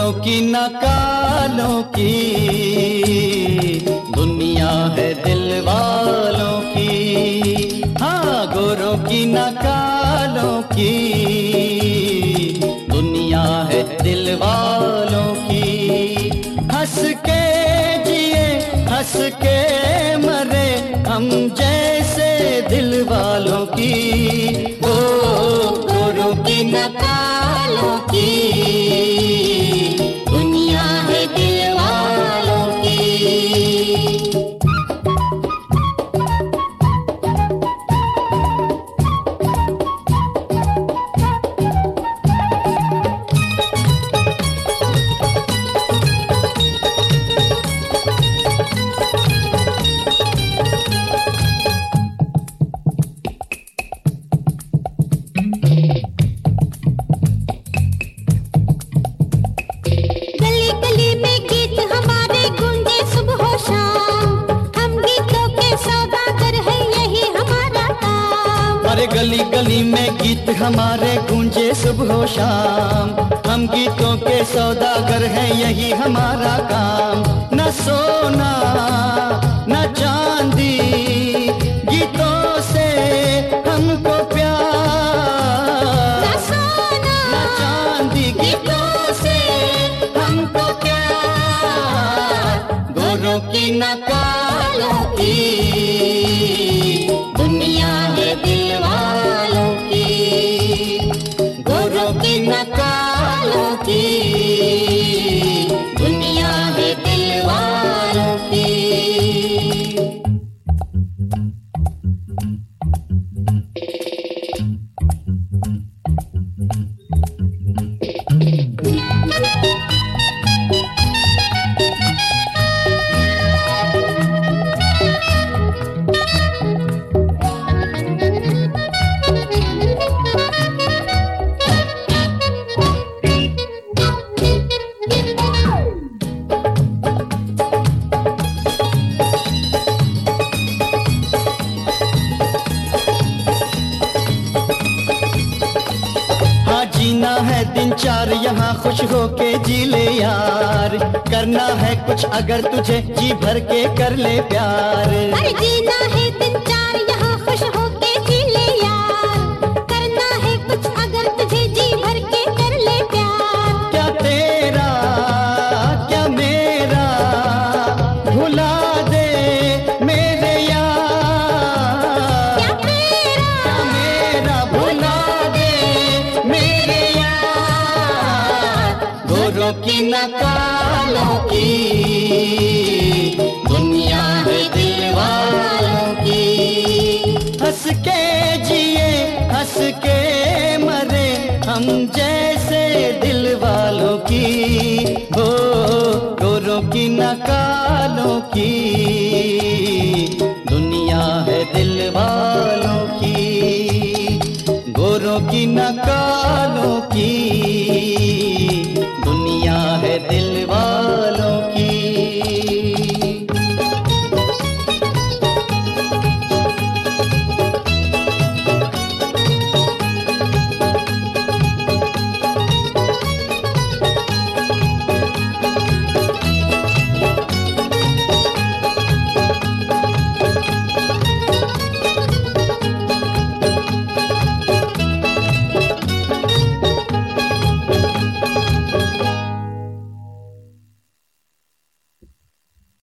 गोरों की न कालों की दुनिया है दिल वालों की। हाँ, गोरों की न कालों की दुनिया है दिल वालों की। हंस के जिए हंस के मरे हम जैसे दिल वालों की। ओ गोरों की न कालों की दुनिया है दिल वालों की। गली गली में गीत हमारे गूंजे सुबह शाम। हम गीतों के सौदागर हैं, यही हमारा काम। न सोना न चांदी गीतों से हमको प्यार। न सोना न चांदी गीतों से हमको प्यार। गोरों की न कालों की दुनिया है दिल वालों की। गोरों की न कालों की दुनिया है दिल वालों की। जीना है दिन चार यहाँ खुश होके जी ले यार। करना है कुछ अगर तुझे जी भर के कर ले प्यार। अरे जीना है दिन चार यहाँ खुश होके जी ले यार। करना है कुछ अगर तुझे जी भर के कर ले प्यार। क्या तेरा क्या मेरा भुला दे मेरे यार। क्या तेरा क्या मेरा भुला दे मेरे गोरों की न कालों की दुनिया है दिल वालों की। हंस के जिए हंस के मरे हम जैसे दिल वालों की। हो गोरों की न कालों की दुनिया है दिल वालों की। गोरों की न कालों की